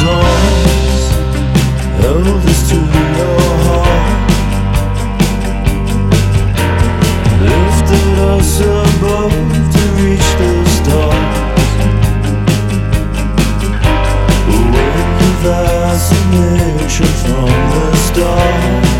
arms held us to your heart, lifted us above to reach the stars. Awake with fascination from the start.